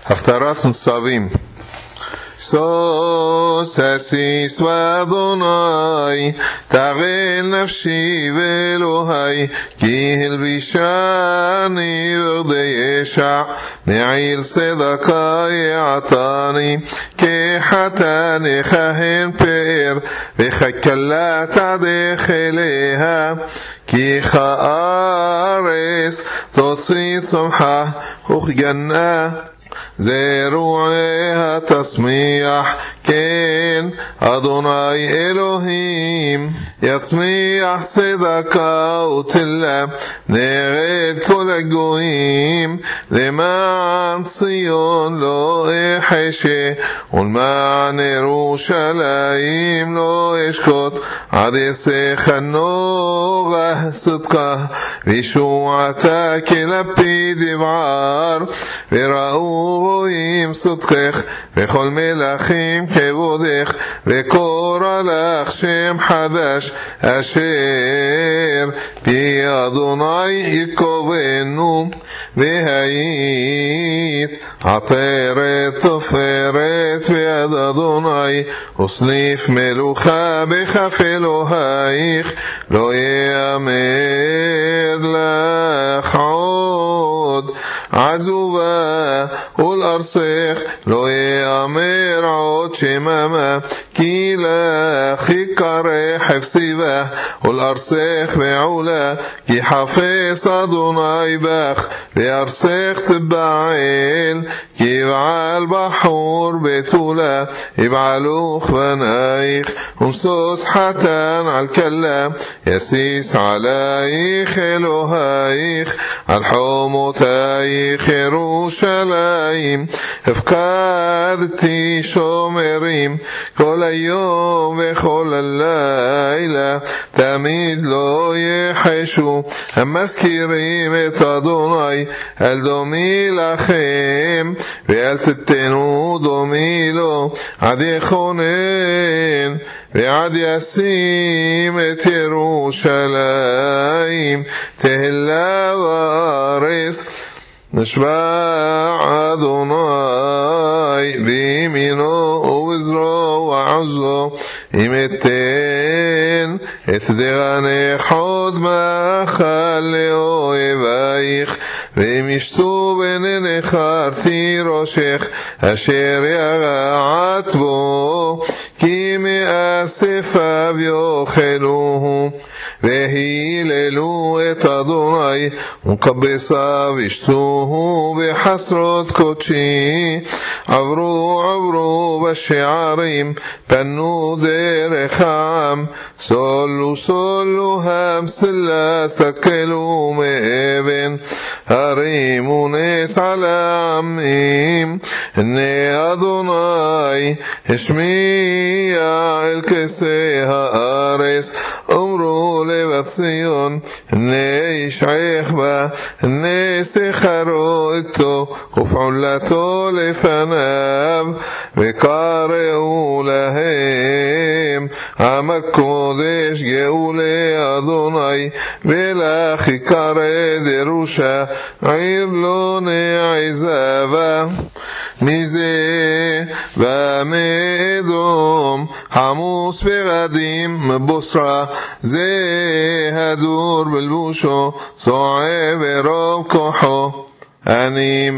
הפטרת ניצבים. שוש הסיס ואדוני, תגל נפשי ואלוהי, כי הלבישני בגדי ישע, מעיר צדקה יעטני, כחתן יכהן פאר, וככלה תדך אליה, כי כארץ תוציא צמחה וכגנה, זרועיה תשמיח, כן אדוני אלוהים ישמיח צדקה ותלה נרד כל הגויים, למען ציון לא אחשה ולמען ירושלים לא אשקוט, עד אעשה נורא צדקה וישועתה כלפיד יבער, וראו רואים צדקך וכל מלכים כבודך, וקורא לך שם חדש אשר פי אדוני יקובנו, והיית עטרת תפארת ביד אדוני, וסניף מלוכה בכף אלוהיך, לא יאמר לך עוד עזובה ולארצך, לא יאמר עוד שממה, כי לך יקרא חפציבה ולארצך מעולה, כי חפץ אדוני בך וארצך תבעל, כי יבעל בחור בתולה יבעלוך בנייך, ומשוש חתן על כלה יסיס עלייך אלוהיך, על חומותייך ירושלים הפקדתי שומרים, כל היום וכל הלילה תמיד לא יחשו, המזכירים את אדוני, אל דומי לכם ואל תתנו דומי לו, עד יכונן ועד ישים את ירושלים תהלה וארץ. נשבע אדוני בימינו ובזרוע ועזו, אם אתן את דרנך עוד מאכל לאויבייך, ואם ישתו וננחרתי ראשך אשר ירעת בו, כי מאספיו יאכלוהו, והיללו את אדוני ומקבסיו ישתוהו בחסרות קודשי, עברו בשערים, פנו דרך העם, סולו המסלה, סתכלו מאבן, הרימו נס על העמים, הנה אדוני השמיע אל כסי הארץ, אמרו לבת ציון, הנה ישעך בה, הנה שכרו איתו ופעולתו לפניו, וקראו להם עם הקודש גאולי אדוני, ולך יקרא דרושה, עיר לא נעזבה, מזה ומאדום חמוס בגדים בוסרה, זה הדור בלבושו צועה ברוב כוחו, אני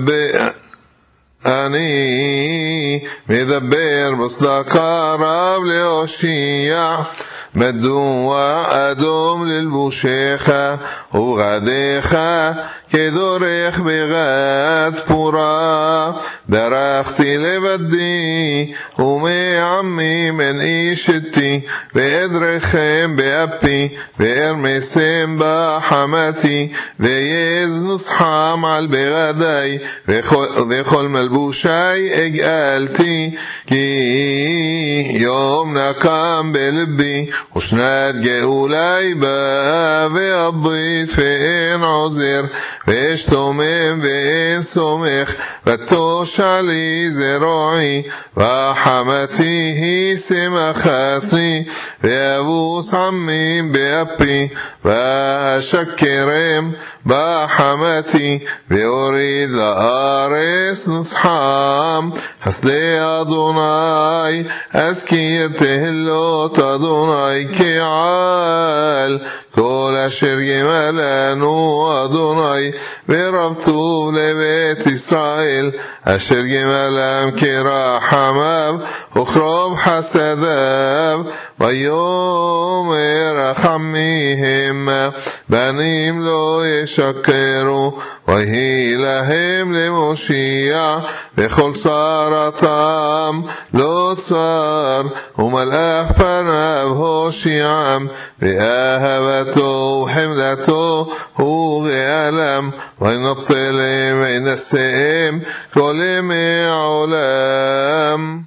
מדבר בצדקה רב להושיע, מדוע אדום ללבושך ובגדיך כדורך בגד פורה, דרכתי לבדי ומעמי מן אישתי, ואדרכם באפי וארמסם בחמתי, ויז נוסחם על בגדי, וכל מלבושי אגאלתי, כי יום נקם בלבי ושנת גאולי באה והברית ואין עוזר ואשתומם ואין סומך ותושע לי זרועי וחמתי היא שמחתי ואבוס עמים באפי ואשקרם בחמתי ואוריד לארץ נצחם חסדי אדוני אזכיר תהילות אדוני כעל כל אשר גמלנו אדוני ורב טוב לבית ישראל אשר גמלם כרחמיו וכרוב חסדיו ויאמר רחמיהם בנים לא ישקרו ויהי להם למושיע וכל צרתם לא צר ומלאך פניו הושיעם ואהבתו וחמלתו הוא גאלם וינצלם וינשאם כל ימי העולם.